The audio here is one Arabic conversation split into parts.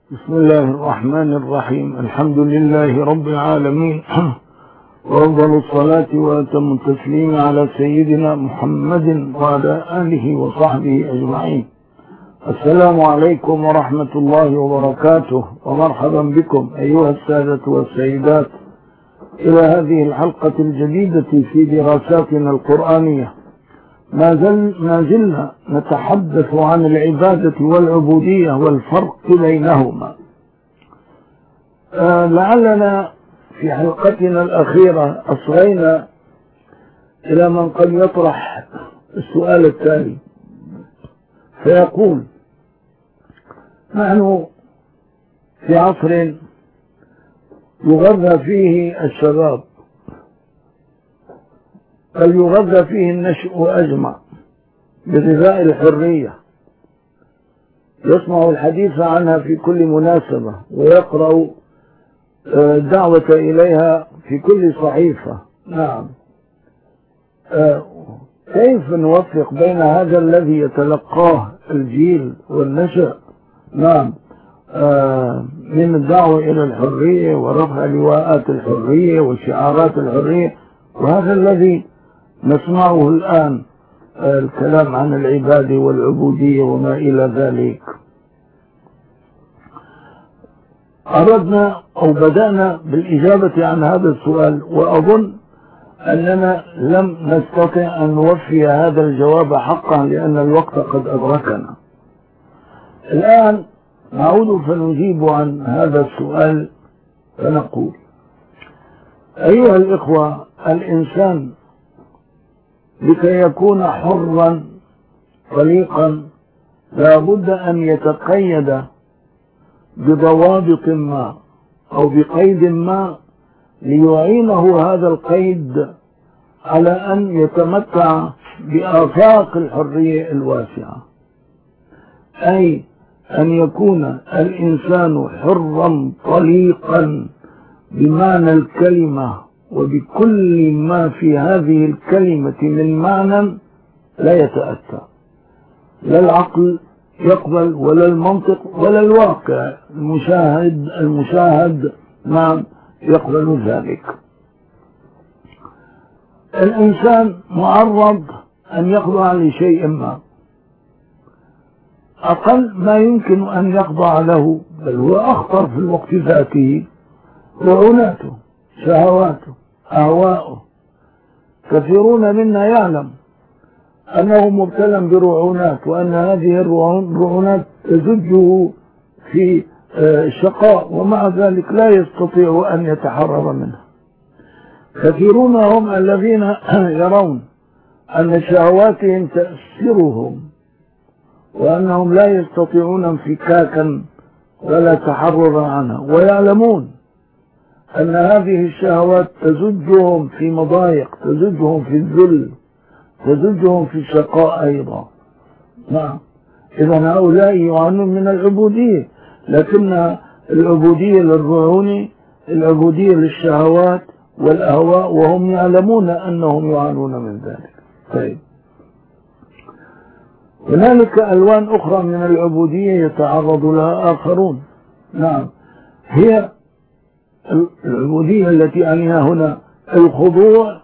بسم الله الرحمن الرحيم. الحمد لله رب العالمين، وأفضل الصلاة وأتم التسليم على سيدنا محمد وعلى آله وصحبه أجمعين. السلام عليكم ورحمة الله وبركاته، ومرحبا بكم أيها السادة والسيدات إلى هذه الحلقة الجديدة في دراساتنا القرآنية. ما زلنا نتحدث عن العبادة والعبودية والفرق بينهما. لعلنا في حلقتنا الأخيرة أصغينا إلى من قد يطرح السؤال التالي، فيقول: نحن في عصر يغذى فيه الشباب، بل يغذى فيه النشء أجمع بغذاء الحرية، يسمع الحديث عنها في كل مناسبة ويقرأ الدعوة إليها في كل صحيفة. نعم، كيف نوفق بين هذا الذي يتلقاه الجيل والنشأ نعم من الدعوة إلى الحرية ورفع لواءات الحرية وشعارات الحرية، وهذا الذي نسمعه الآن، الكلام عن العبادة والعبودية وما إلى ذلك. أردنا أو بدأنا بالإجابة عن هذا السؤال، وأظن أننا لم نستطع أن نوفي هذا الجواب حقا لأن الوقت قد أدركنا. الآن نعود فنجيب عن هذا السؤال فنقول: أيها الإخوة، الإنسان لكي يكون حرا طليقا لا بد أن يتقيد بضوابط ما أو بقيد ما ليعينه هذا القيد على أن يتمتع بآفاق الحرية الواسعة، أي أن يكون الإنسان حرا طليقا بمعنى الكلمة وبكل ما في هذه الكلمة من معنى لا يتأتى، لا العقل يقبل ولا المنطق ولا الواقع المشاهد ما يقبل ذلك. الإنسان معرض أن يخضع لشيء ما، أقل ما يمكن أن يخضع له، بل هو أخطر في الوقت ذاته، رعوناته، شهواته، أهواؤه. كثيرون منا يعلم أنه مبتلى برعونات، وأن هذه الرعونات تزجه في الشقاء، ومع ذلك لا يستطيع أن يتحرر منها. كثيرون هم الذين يرون أن شهواتهم تأثرهم، وأنهم لا يستطيعون انفكاكا ولا تحررا عنها، ويعلمون أن هذه الشهوات تزجهم في مضايق، تزجهم في الذل، تزجهم في الشقاء أيضا. نعم، إذن هؤلاء يعانون من العبودية، لكن العبودية للرعون، العبودية للشهوات والأهواء، وهم يعلمون أنهم يعانون من ذلك. طيب، هنالك ألوان أخرى من العبودية يتعرض لها آخرون. نعم، هي العبودية التي أعنيها هنا الخضوع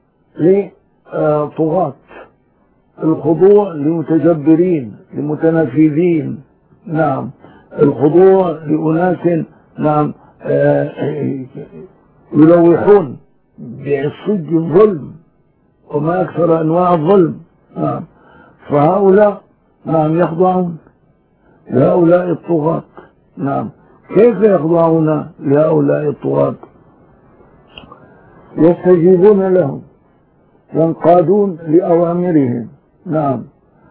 لطغاة، الخضوع لمتجبرين، لمتنفذين. نعم، الخضوع لأناس نعم يلوحون بعصج الظلم وما أكثر أنواع الظلم. نعم، فهؤلاء نعم يخضعون لهؤلاء الطغاة. نعم، كيف يخضعون لهؤلاء الطغاة؟ يستجيبون لهم، ينقادون لأوامرهم. نعم،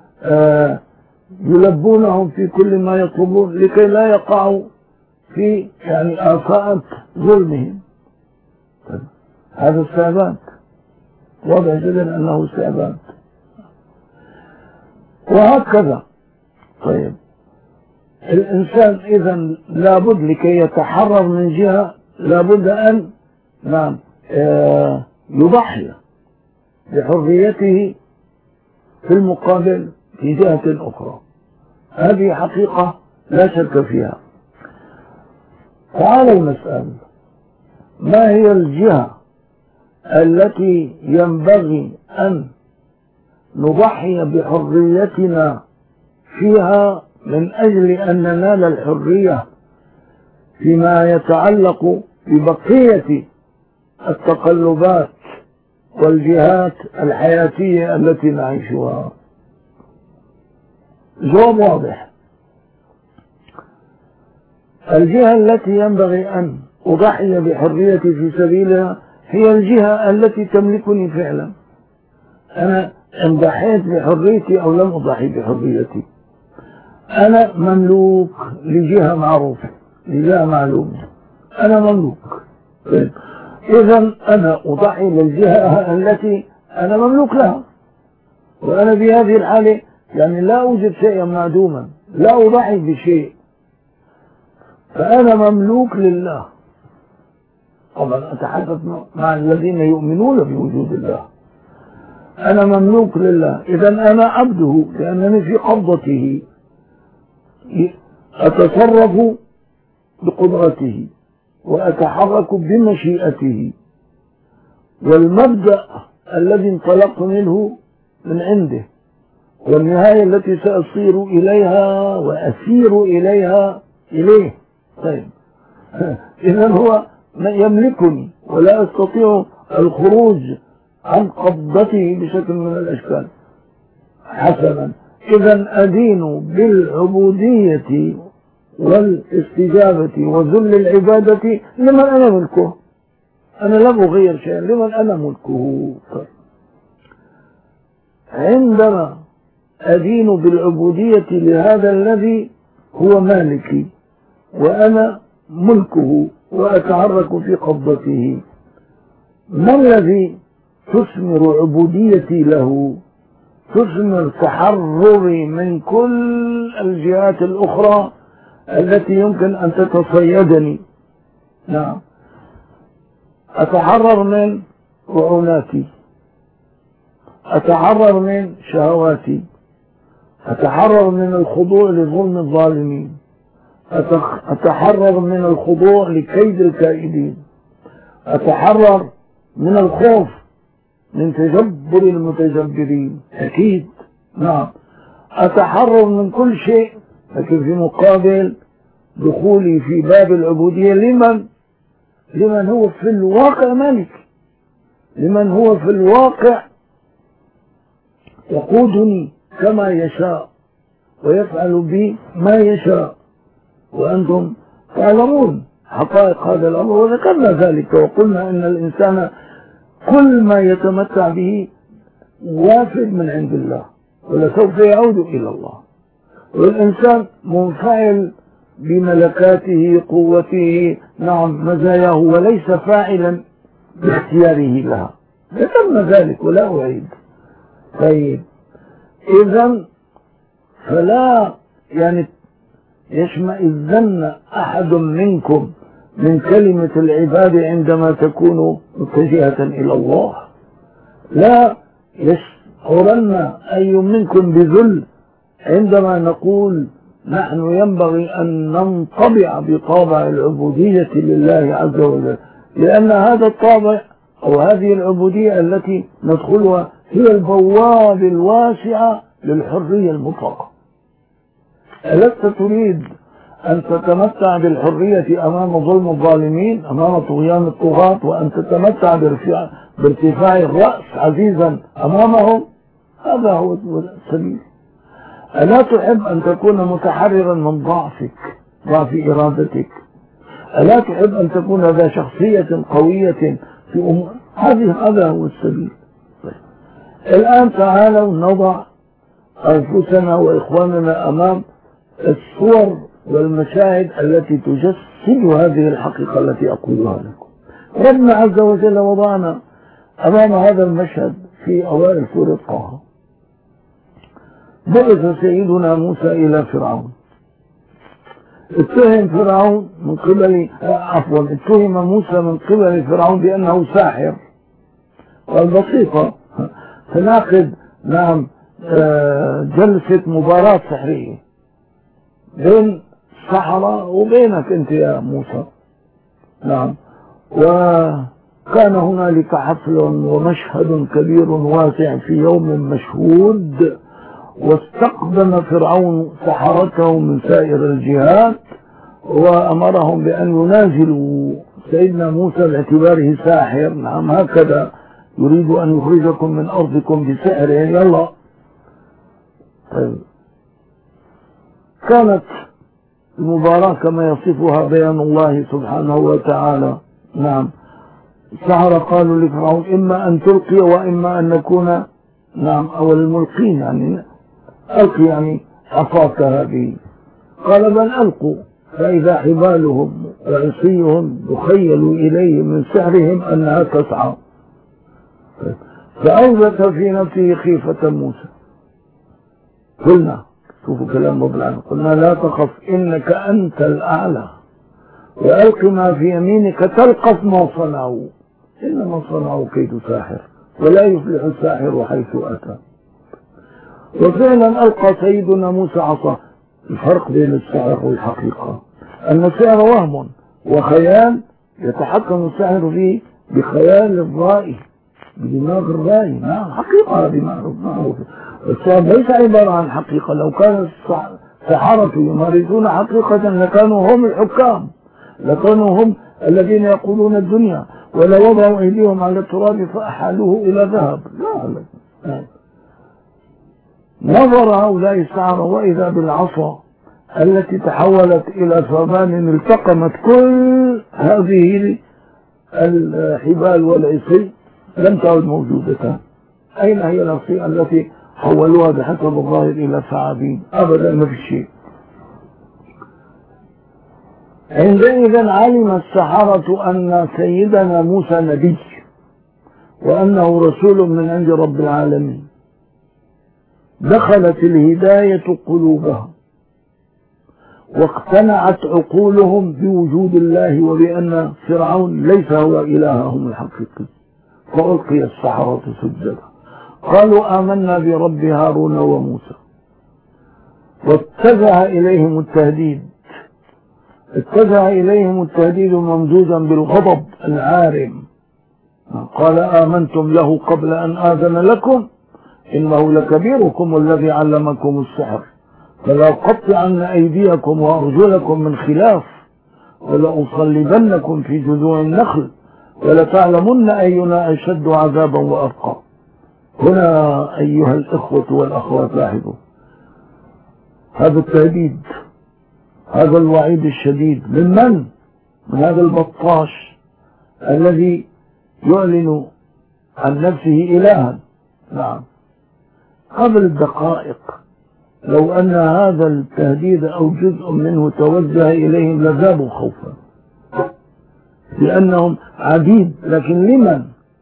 يلبونهم في كل ما يطلبون لكي لا يقعوا في آفات ظلمهم. هذا استعباد، واضح جدا أنه استعباد، وهكذا. طيب، الإنسان إذن لابد لكي يتحرر من جهة لابد أن نعم يضحي بحريته في المقابل في جهة أخرى. هذه حقيقة لا شك فيها. تعالوا نسأل ما هي الجهة التي ينبغي أن نضحي بحريتنا فيها من أجل أن ننال الحرية فيما يتعلق ببقية التقلبات والجهات الحياتية التي نعيشها؟ جواب واضح. الجهة التي ينبغي أن أضحي بحريتي في سبيلها هي الجهة التي تملكني فعلا. أنا إن ضحيت بحريتي أو لم أضحي بحريتي، أنا مملوك لجهة معروفة، لجهة معلومة، أنا مملوك. إذا أنا أضحي للجهة التي أنا مملوك لها، وأنا في هذه الحالة يعني لا أوجد شيئا معدوما، لا أضحي بشيء، فأنا مملوك لله. طبعا أتحدث مع الذين يؤمنون بوجود الله. أنا مملوك لله، إذا أنا عبده لأنني في قبضته، أتصرف بقدرته وأتحرك بمشيئته، والمبدأ الذي انطلقت منه من عنده والنهاية التي سأصير إليها وأسير إليه. طيب إذا هو يملكني ولا أستطيع الخروج عن قبضته بشكل من الأشكال. حسنا، إذا أدين بالعبودية والاستجابة وذل العبادة لمن أنا ملكه. أنا لم أغير شيئا، لمن أنا ملكه. عندما أدين بالعبودية لهذا الذي هو مالكي وأنا ملكه وأتحرك في قبضته، ما الذي تثمر عبوديتي له؟ تثمر تحرري من كل الجهات الأخرى التي يمكن أن تتصيدني. نعم، أتحرر من رعوناتي، أتحرر من شهواتي، أتحرر من الخضوع لظلم الظالمين، أتحرر من الخضوع لكيد الكائدين، أتحرر من الخوف من تجبر المتجبرين. أكيد نعم، أتحرر من كل شيء، لكن في مقابل دخولي في باب العبودية لمن هو في الواقع مالك، لمن هو في الواقع يقودني كما يشاء ويفعل بي ما يشاء. وأنتم تعلمون حقائق هذا الأمر وذكرنا ذلك، وقلنا أن الإنسان كل ما يتمتع به وافد من عند الله ولسوف يعود إلى الله، والإنسان منفعل بملكاته قوته نعم مزاياه وليس فاعلا باختياره لها. ذكرنا ذلك ولا أعيد. طيب إذن فلا يعني يشمئزن أحد منكم من كلمة العبادة عندما تكون متجهة إلى الله، لا يشعرن أي منكم بذل عندما نقول نحن ينبغي أن ننطبع بطابع العبودية لله عز وجل، لأن هذا الطابع أو هذه العبودية التي ندخلها هي البواب الواسعة للحرية المطلقة. ألست تريد أن تتمتع بالحرية أمام ظلم الظالمين، أمام طغيان الطغاة، وأن تتمتع بارتفاع الرأس عزيزا أمامهم؟ هذا هو السبيل. ألا تحب أن تكون متحررا من ضعفك، ضعف إرادتك؟ ألا تحب أن تكون ذا شخصية قوية في أمور؟ هذا هو السبيل. الآن تعالوا نضع أنفسنا وإخواننا أمام الصور والمشاهد التي تجسد هذه الحقيقة التي أقولها لكم. ربنا عز وجل وضعنا أمام هذا المشهد في أوائل سورة طه. بعث سيدنا موسى إلى فرعون، اتهم فرعون من قبل اتهم موسى من قبل فرعون بأنه ساحر. والبسيطة تناقض نعم جلسة مباراة سحرية بين السحرة وبينك أنت يا موسى. نعم. وكان هنالك حفل ومشهد كبير واسع في يوم مشهود، واستقدم فرعون سحرته من سائر الجهات وأمرهم بأن ينازلوا سيدنا موسى باعتباره ساحر. نعم، هكذا يريد أن يخرجكم من أرضكم بسحره، يلا. طيب. كانت المباراة كما يصفها بيان الله سبحانه وتعالى. نعم. السحرة قالوا لفرعون إما أن تلقي وإما أن نكون نعم أول الملقين، يعني ألقي يعني عصاك هذه. قال بل ألقوا، فإذا حبالهم وعصيهم يخيل إليه من سحرهم أنها تسعى. فأوجس في نفسه خيفة موسى. قلنا، شوفوا كلام مبلغ، قلنا لا تخف إنك أنت الأعلى وألق ما في يمينك تلقف ما صنعوا إنما صنعوا كيد ساحر ولا يفلح الساحر حيث أتى. وفعلا ألقى سيدنا موسى عصاه. الفرق بين السحر والحقيقة أن السحر وهم وخيال يتحكم الساحر فيه بخيال الرائي، بدماغ الرائي. نعم، حقيقة دماغ الرائي. السحر ليس عبارة عن حقيقة. لو كان السحرة يمارسون حقيقة لكانوا هم الحكام، لكانوا هم الذين يقولون الدنيا، ولا وضعوا أيديهم على التراب فأحالوه إلى ذهب. لا. نظر هؤلاء السحرة وإذا بالعصا التي تحولت إلى ثعبان التقمت كل هذه الحبال والعصي، لم تعد موجودة. أين هي العصي التي حولوها بحسب الظاهر إلى ثعابين؟ أبدا، ما في شيء. عندئذ علم السحرة أن سيدنا موسى نبي وأنه رسول من عند رب العالمين. دخلت الهداية قلوبهم واقتنعت عقولهم بوجود الله وبأن فرعون ليس هو إلههم الحقيقي. فألقي السحرة سجدا قالوا آمنا برب هارون وموسى. واتجه إليهم التهديد، اتجه إليهم التهديد ممزوجا بالغضب العارم. قال آمنتم له قبل أن آذن لكم إنه لكبيركم الذي علمكم السحر فلأقطعن أيديكم وأرجلكم من خلاف ولأصلبنكم في جذوع النخل ولتعلمن أينا أشد عذابا وأبقى. هنا أيها الإخوة والأخوات لاحظوا هذا التهديد، هذا الوعيد الشديد من هذا البطاش الذي يعلن عن نفسه إلها. نعم. قبل الدقائق لو أن هذا التهديد أو جزء منه توجه إليهم لذابوا خوفا، لأنهم عبيد. لكن لمن؟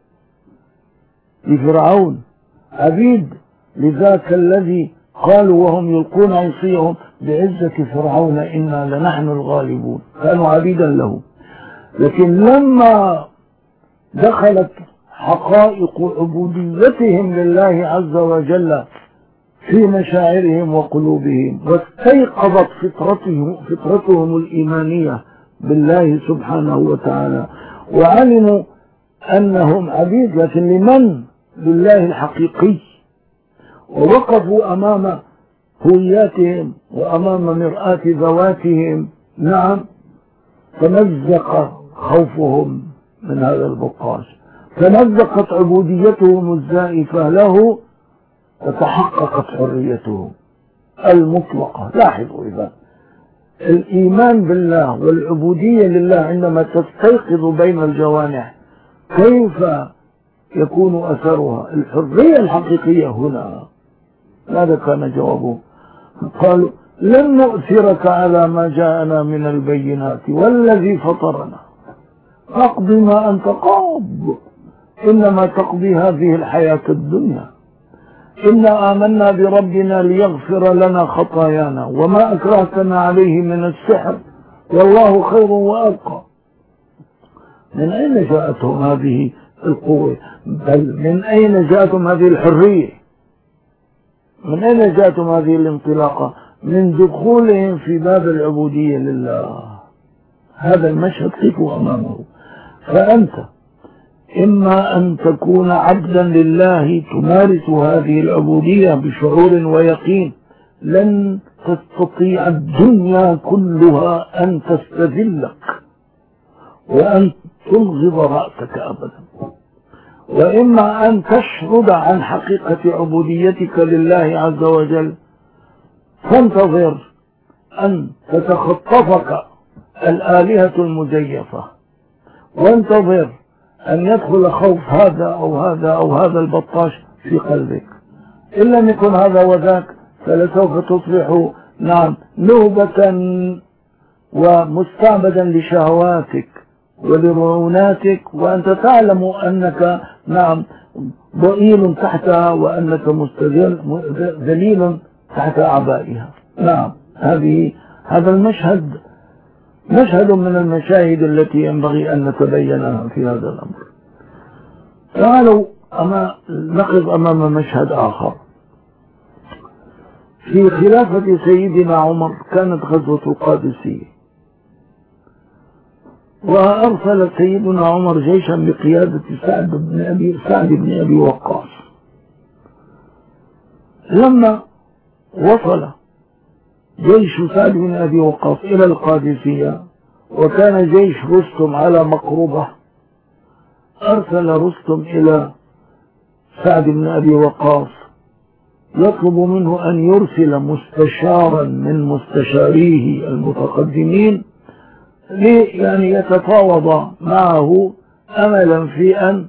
لفرعون، عبيد لذاك الذي قالوا وهم يلقون عصيهم بعزة فرعون إنا لنحن الغالبون، كانوا عبيدا له. لكن لما دخلت حقائق عبوديتهم لله عز وجل في مشاعرهم وقلوبهم واستيقظت فطرتهم الإيمانية بالله سبحانه وتعالى وعلموا أنهم عبيد لكن لمن؟ لله الحقيقي، ووقفوا أمام هوياتهم وأمام مرآة ذواتهم. نعم. تمزق خوفهم من هذا البطاش، تمزقت عبوديتهم الزائفة له وتحققت حريتهم المطلقة. لاحظوا إذا الإيمان بالله والعبودية لله عندما تستيقظ بين الجوانح كيف يكون أثرها؟ الحرية الحقيقية هنا. ماذا كان جوابه؟ قالوا لن نؤثرك على ما جاءنا من البينات والذي فطرنا فاقض ما أنت قاض إنما تقضي هذه الحياة الدنيا إنا آمنا بربنا ليغفر لنا خطايانا وما أكرهتنا عليه من السحر والله خير وأبقى. من أين جاءتهم هذه القوة؟ بل من أين جاءتهم هذه الحرية؟ من أين جاءتهم هذه الانطلاقة؟ من دخولهم في باب العبودية لله. هذا المشهد قفوا أمامه. فأنت إما أن تكون عبدا لله تمارس هذه العبودية بشعور ويقين لن تستطيع الدنيا كلها أن تستذلك وأن تنغض رأسك أبدا، وإما أن تشرد عن حقيقة عبوديتك لله عز وجل، فانتظر أن تتخطفك الآلهة المزيفة، وانتظر أن يدخل خوف هذا أو هذا أو هذا البطاش في قلبك. إن لم يكن هذا وذاك فلسوف تصبح نوبة ومستعبدا لشهواتك ولرعوناتك، وأنت تعلم أنك ضئيل تحتها وأنك ذليل تحت أعبائها. هذا المشهد مشهد من المشاهد التي ينبغي أن نتبينها في هذا الأمر. تعالوا نقف أمام مشهد آخر. في خلافة سيدنا عمر كانت غزوة القادسية، وأرسل سيدنا عمر جيشا بقيادة سعد بن أبي وقاص. لما وصل جيش سعد بن أبي وقاص إلى القادسية وكان جيش رستم على مقربة، أرسل رستم إلى سعد بن أبي وقاص يطلب منه أن يرسل مستشارا من مستشاريه المتقدمين يتفاوض معه أملا في أن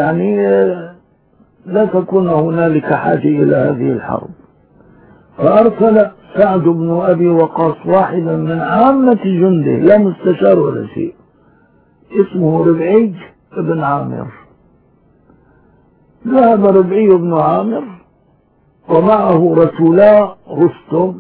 لا تكون هنالك حاجة إلى هذه الحرب. فأرسل سعد بن أبي وقاص واحدا من عامة جنده، لا مستشار ولا شيء، اسمه ربعي بن عامر. ذهب ربعي بن عامر ومعه رسولا رستم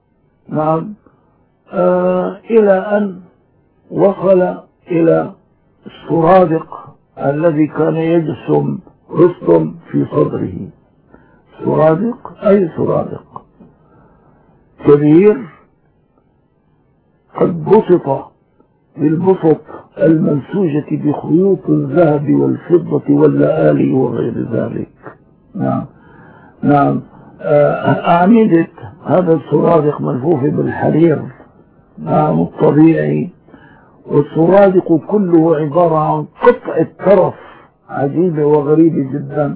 إلى أن وصل إلى السرادق الذي كان يجسم رستم في صدره. سرادق أي سرادق كبير قد بسط بالبسط المنسوجة بخيوط الذهب والفضة واللآلئ وغير ذلك. أعمدة هذا السرادق ملفوف بالحرير الطبيعي، والسرادق كله عبارة عن قطع طرف عجيبة وغريبة جدا.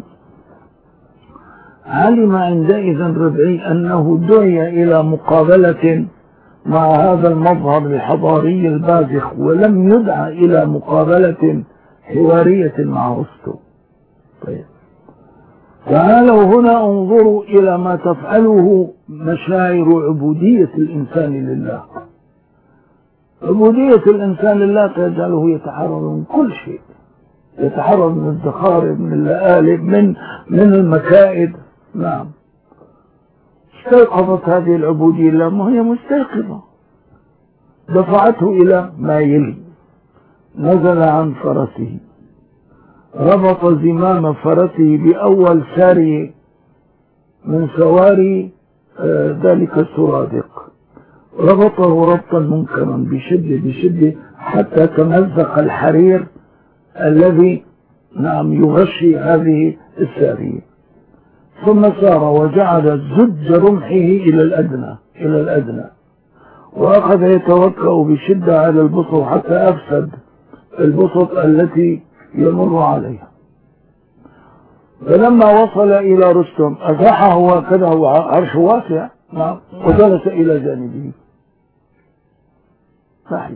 علم عندئذ ربعي أنه دعي إلى مقابلة مع هذا المظهر الحضاري البازخ، ولم يدعى إلى مقابلة حوارية مع رستم. طيب، تعالوا هنا انظروا إلى ما تفعله مشاعر عبودية الإنسان لله. عبودية الإنسان لله تجعله يتحرر من كل شيء، يتحرر من الزخارف، من اللآلئ، من المكائد. استيقظت هذه العبودية لله، ما هي مستيقظة، دفعته إلى ما يلي. نزل عن فرسه، ربط زمام فرسه بأول سارية من سواري ذلك السرادق، ربطه ربطا منكرا بشدة حتى تمزق الحرير الذي يغشي هذه السارية. ثم سار وجعل زج رمحه إلى الأدنى وأخذ يتوكأ بشدة على البسط حتى أفسد البسط التي يمر عليها. فلما وصل إلى رستم أزاحه هكذا، هو عرش واسع، وجلس إلى جانبه صاحب.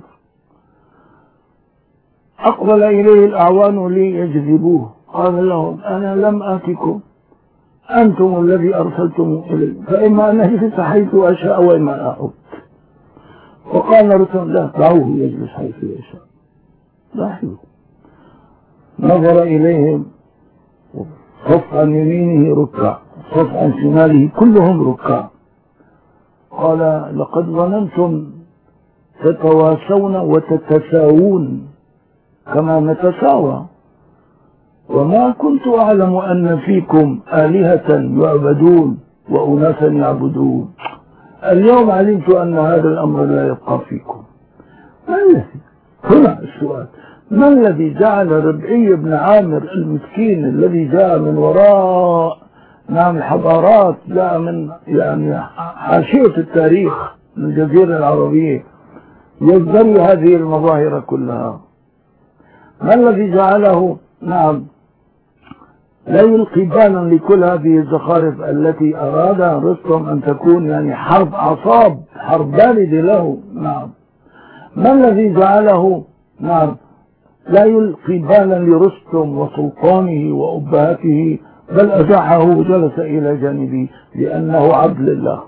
أقبل إليه الأعوان ليجذبوه، قال لهم أنا لم آتكم، أنتم الذي أرسلتم إلي، فإما أن أجلس حيث أشاء وإما أعود. وقال رستم لا، دعوه يجلس حيث يشاء. لاحظوا، نظر إليهم، صف عن يمينه ركع، صف عن شماله كلهم ركع. قال لقد ظننتم تتواسون وتتساوون كما نتساوى، وما كنت أعلم أن فيكم آلهة يعبدون وأناسا يعبدون. اليوم علمت أن هذا الأمر لا يبقى فيكم. ما الذي هنا السؤال: ما الذي جعل ربعي بن عامر المسكين الذي جاء من وراء الحضارات، جاء من يعني حاشية التاريخ من الجزيرة العربية، يزدري هذه المظاهر كلها؟ ما الذي جعله لا يلقي بالا لكل هذه الزخارف التي أراد رستم أن تكون يعني حرب أعصاب، حرب باردة له؟ ما الذي جعله لا يلقي بالا لرستم وسلطانه وأبهاته، بل أزاحه وجلس إلى جانبه؟ لأنه عبد لله،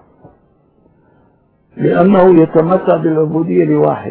لأنه يتمتع بالعبودية لواحد،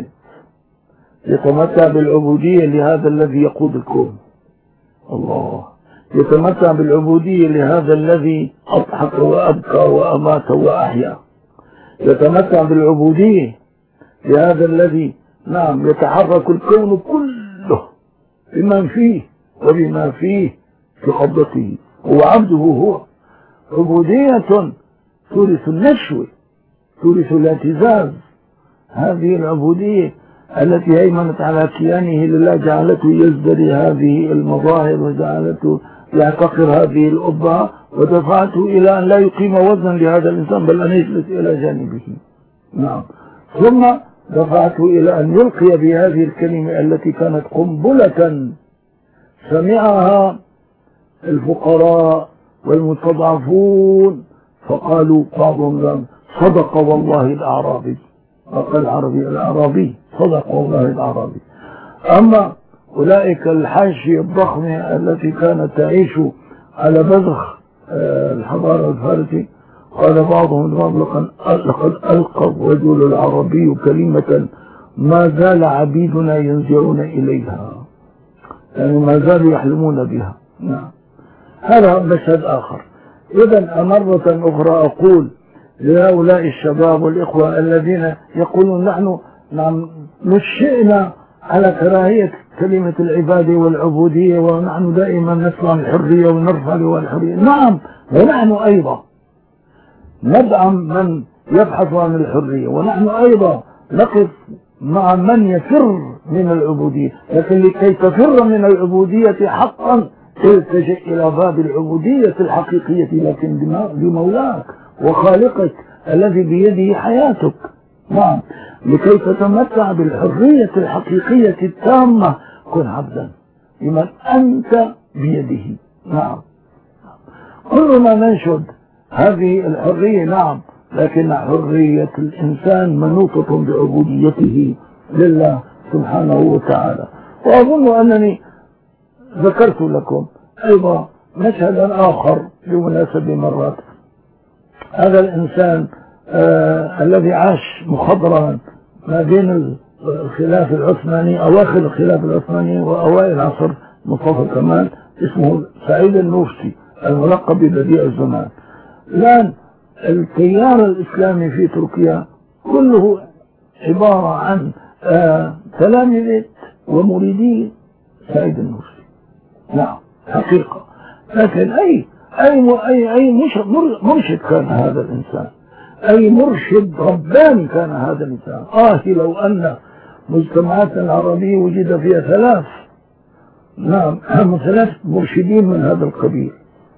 يتمتع بالعبودية لهذا الذي يقود الكون، الله، يتمتع بالعبودية لهذا الذي أضحك وأبكى وأمات وأحيا، يتمتع بالعبودية لهذا الذي يتحرك الكون كله بما فيه وبما فيه في قبضته، هو عبده هو. عبودية تورث النشوة، تورث الاعتزاز. هذه العبودية التي هيمنت على كيانه لله جعلته يزدري هذه المظاهر، وجعلته يعتقر هذه الأبهة، ودفعته إلى أن لا يقيم وزنا لهذا الإنسان، بل أن يجلس إلى جانبه. ثم دفعته إلى أن يلقي بهذه الكلمة التي كانت قنبلة سمعها الفقراء والمستضعفون، فقالوا بعضهم: صدق والله الأعرابي. فقال الأعرابي صدق والله الأعرابي. أما أولئك الحاشية الضخمة التي كانت تعيش على بذخ الحضارة الفارسية، قال بعضهم: لقد ألقى الرجل العربي كلمة ما زال عبيدنا ينزعون إليها، يعني ما زالوا يحلمون بها. هذا مشهد آخر. إذا مرة أخرى أقول لهؤلاء الشباب والإخوة الذين يقولون: نحن نشئنا على كراهية كلمة العبادة والعبودية، ونحن دائما نسمع الحرية ونرفع لواء الحرية. نعم، ونحن أيضا ندعم من يبحث عن الحرية، ونحن أيضا نقف مع من يفر من العبودية، لكن لكي تفر من العبودية حقا تلتجئ إلى باب العبودية الحقيقية، لكن لمولاك وخالقك الذي بيده حياتك. لكي تتمتع بالحرية الحقيقية التامة كن عبدا لمن أنت بيده. كلنا ننشد هذه الحرية، لكن حرية الإنسان منوطة بعبوديته لله سبحانه وتعالى. وأظن أنني ذكرت لكم أيضا مشهدا آخر بمناسبة مرات. هذا الإنسان الذي عاش مخضرما ما بين الخلافة العثماني، أواخر الخلافة العثمانية وأوائل العصر مصطفى كمال، اسمه سعيد النورسي الملقب ببديع الزمان. الآن التيار الإسلامي في تركيا كله عبارة عن تلامذة ومريدين سعيد النورسي. حقيقة. لكن أي مرشد كان هذا الإنسان، أي مرشد رباني كان هذا الإنسان. لو أن مجتمعاتنا العربية وجد فيها ثلاث مرشدين من هذا القبيل.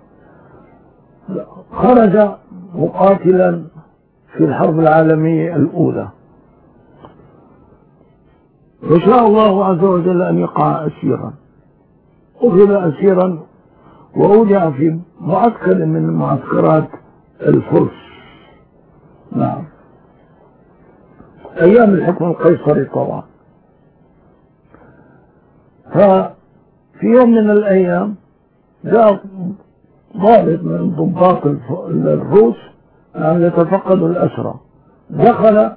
خرج مقاتلا في الحرب العالمية الأولى، وشاء الله عز وجل أن يقع أسيرا، أخذ أسيرا وأودع في معسكر من معسكرات الفرس، أيام الحكم القيصري طبعا. ففي يوم من الأيام جاء ضابط من ضباط الروس يتفقد الأسرى، دخل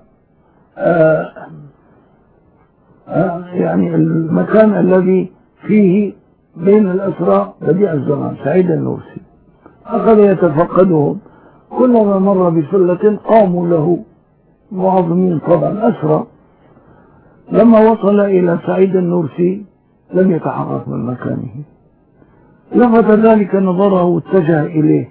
يعني المكان الذي فيه بين الأسرى بديع الزمان سعيد النورسي، أخذ يتفقدهم. كلما مر بسلة قاموا له معظمين طبعا أسرى. لما وصل إلى سعيد النورسي لم يتحرك من مكانه، لفت ذلك نظره واتجه إليه،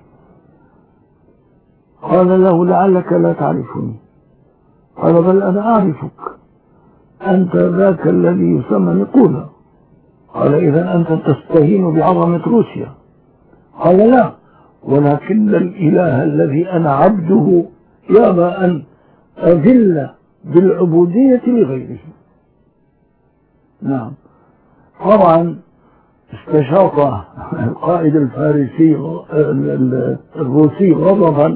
قال له: لعلك لا تعرفني. قال: بل أنا أعرفك، أنت ذاك الذي يسمى نقولا. قال إذا أنت تستهين بعظمة روسيا. قال لا، ولكن الإله الذي أنا عبده يابى أن أذل بالعبودية لغيره. نعم. طبعا استشاط القائد الفارسي الروسي غضبا،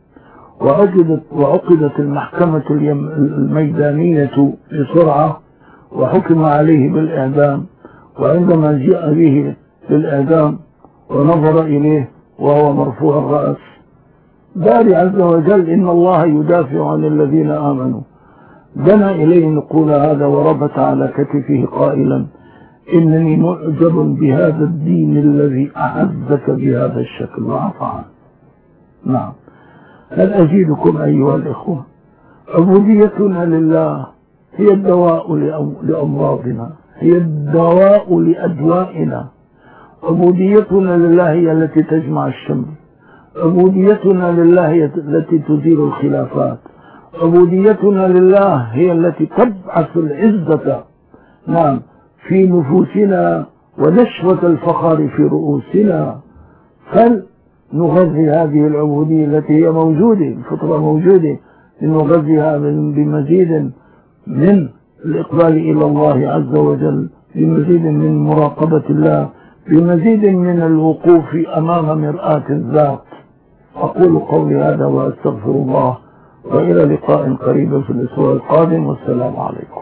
وعقدت المحكمة الميدانية بسرعة، وحكم عليه بالإعدام. وعندما جاء به للإعدام ونظر إليه وهو مرفوع الرأس، باري عز وجل إن الله يدافع عن الذين آمنوا، دنا إليه نقول هذا وربط على كتفه قائلا إنني معجب بهذا الدين الذي أعزك بهذا الشكل وعفى عنه. نعم. هل أزيدكم أيها الإخوة؟ عبوديتنا لله هي الدواء لأمراضنا، هي الدواء لأدوائنا. عبوديتنا لله هي التي تجمع الشمل. عبوديتنا لله هي التي تدير الخلافات. عبوديتنا لله هي التي تبعث العزة، نعم، في نفوسنا ونشوة الفخر في رؤوسنا. فلنغذي هذه العبودية التي هي موجودة، الفطرة موجودة، لنغذيها بمزيد من الإقبال إلى الله عز وجل، بمزيد من مراقبة الله، بمزيد من الوقوف أمام مرآة الذات. أقول قولي هذا وأستغفر الله، وإلى لقاء قريب في الأسبوع القادم، والسلام عليكم.